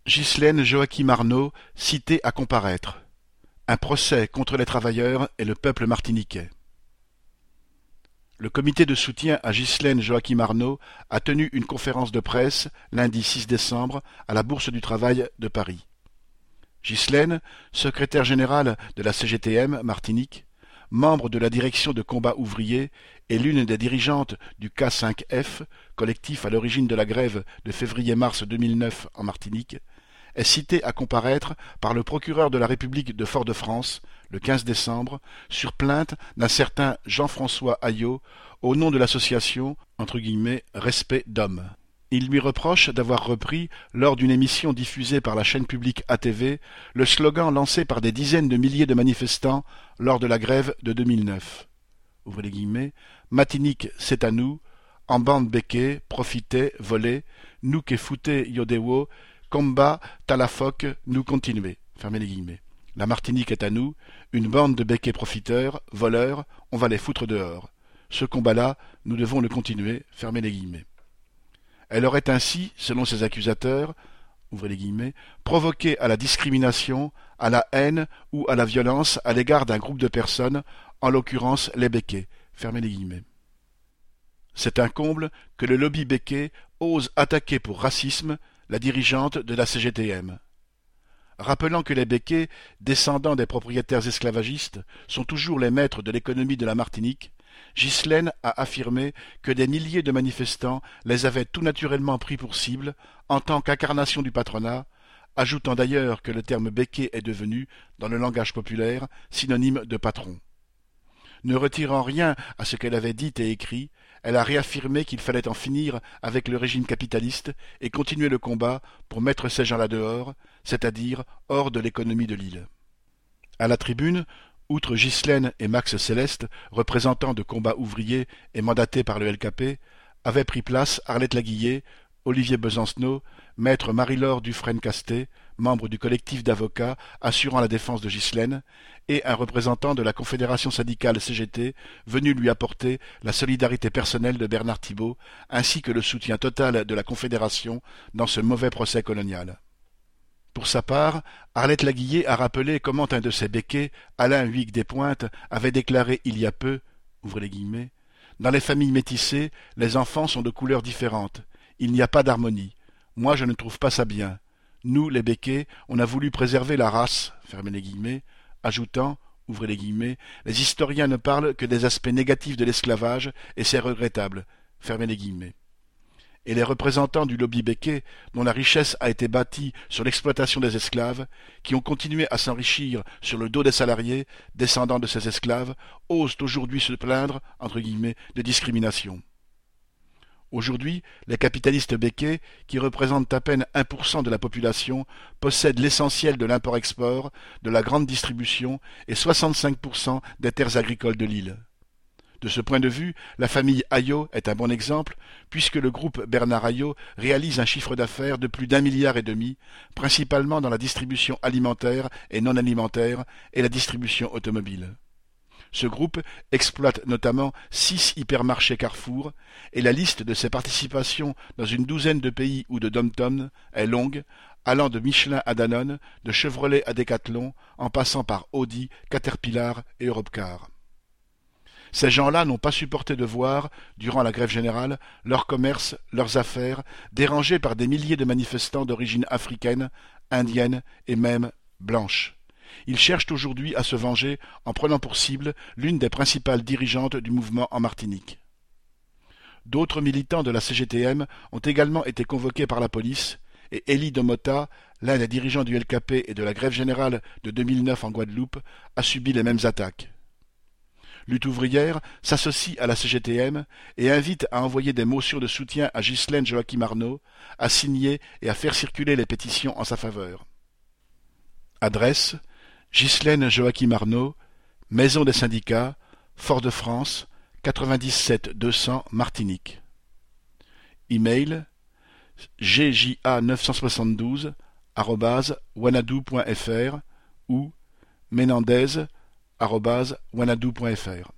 Ghislaine Joachim Arnaud, citée à comparaître. Un procès contre les travailleurs et le peuple martiniquais. Le comité de soutien à Ghislaine Joachim Arnaud a tenu une conférence de presse lundi 6 décembre à la Bourse du Travail de Paris. Ghislaine, secrétaire générale de la CGTM Martinique, membre de la direction de combat ouvrier et l'une des dirigeantes du K5F, collectif à l'origine de la grève de février-mars 2009 en Martinique, est citée à comparaître par le procureur de la République de Fort-de-France, le 15 décembre, sur plainte d'un certain Jean-François Ayot, au nom de l'association « Respect d'Hommes ». Il lui reproche d'avoir repris, lors d'une émission diffusée par la chaîne publique ATV, le slogan lancé par des dizaines de milliers de manifestants lors de la grève de 2009. Ouvrez les guillemets, Matinique, c'est à nous, en bande béquet, profitez, volez, nous que foutez yodewo, combat, talafoc, nous continuer. Fermez les guillemets. La Martinique est à nous, une bande de béquets profiteurs, voleurs, on va les foutre dehors. Ce combat-là, nous devons le continuer. Fermez les guillemets. Elle aurait ainsi, selon ses accusateurs, ouvrez les guillemets, provoqué à la discrimination, à la haine ou à la violence à l'égard d'un groupe de personnes, en l'occurrence les béquets. Fermez les guillemets. C'est un comble que le lobby béquet ose attaquer pour racisme la dirigeante de la CGTM. Rappelant que les béquets, descendants des propriétaires esclavagistes, sont toujours les maîtres de l'économie de la Martinique, Ghislaine a affirmé que des milliers de manifestants les avaient tout naturellement pris pour cible en tant qu'incarnation du patronat, ajoutant d'ailleurs que le terme béquet est devenu, dans le langage populaire, synonyme de patron. Ne retirant rien à ce qu'elle avait dit et écrit, elle a réaffirmé qu'il fallait en finir avec le régime capitaliste et continuer le combat pour mettre ces gens-là dehors, c'est-à-dire hors de l'économie de l'île. À la tribune, outre Ghislaine et Max Céleste, représentants de combat ouvrier et mandatés par le LKP, avaient pris place Arlette Laguillet, Olivier Besancenot, maître Marie-Laure Dufresne-Castet, membre du collectif d'avocats assurant la défense de Ghislaine, et un représentant de la Confédération syndicale CGT venu lui apporter la solidarité personnelle de Bernard Thibault, ainsi que le soutien total de la Confédération dans ce mauvais procès colonial. Pour sa part, Arlette Laguillet a rappelé comment un de ses béquets, Alain Huyghe Despointes, avait déclaré il y a peu, ouvrez les guillemets, « Dans les familles métissées, les enfants sont de couleurs différentes. Il n'y a pas d'harmonie. Moi, je ne trouve pas ça bien. Nous, les béquets, on a voulu préserver la race, fermez les guillemets, ajoutant, ouvrez les guillemets, les historiens ne parlent que des aspects négatifs de l'esclavage, et c'est regrettable, fermez les guillemets. Et les représentants du lobby béquet, dont la richesse a été bâtie sur l'exploitation des esclaves, qui ont continué à s'enrichir sur le dos des salariés, descendants de ces esclaves, osent aujourd'hui se plaindre, entre guillemets, de discrimination. Aujourd'hui, les capitalistes béquets, qui représentent à peine 1% de la population, possèdent l'essentiel de l'import-export, de la grande distribution et 65% des terres agricoles de l'île. De ce point de vue, la famille Ayot est un bon exemple, puisque le groupe Bernard Ayot réalise un chiffre d'affaires de plus d'1,5 milliard, principalement dans la distribution alimentaire et non alimentaire et la distribution automobile. Ce groupe exploite notamment 6 hypermarchés Carrefour, et la liste de ses participations dans une douzaine de pays ou de dom-tom est longue, allant de Michelin à Danone, de Chevrolet à Decathlon, en passant par Audi, Caterpillar et Europcar. Ces gens-là n'ont pas supporté de voir, durant la grève générale, leur commerce, leurs affaires, dérangés par des milliers de manifestants d'origine africaine, indienne et même blanche. Ils cherchent aujourd'hui à se venger en prenant pour cible l'une des principales dirigeantes du mouvement en Martinique. D'autres militants de la CGTM ont également été convoqués par la police, et Élie Domota, l'un des dirigeants du LKP et de la grève générale de 2009 en Guadeloupe, a subi les mêmes attaques. Lutte ouvrière s'associe à la CGTM et invite à envoyer des motions de soutien à Ghislaine Joachim Arnaud, à signer et à faire circuler les pétitions en sa faveur. Adresse: Ghislaine Joachim Arnaud, Maison des syndicats, Fort-de-France, 97 200 Martinique. Email: gja972@wanadoo.fr ou menendez@wanadoo.fr.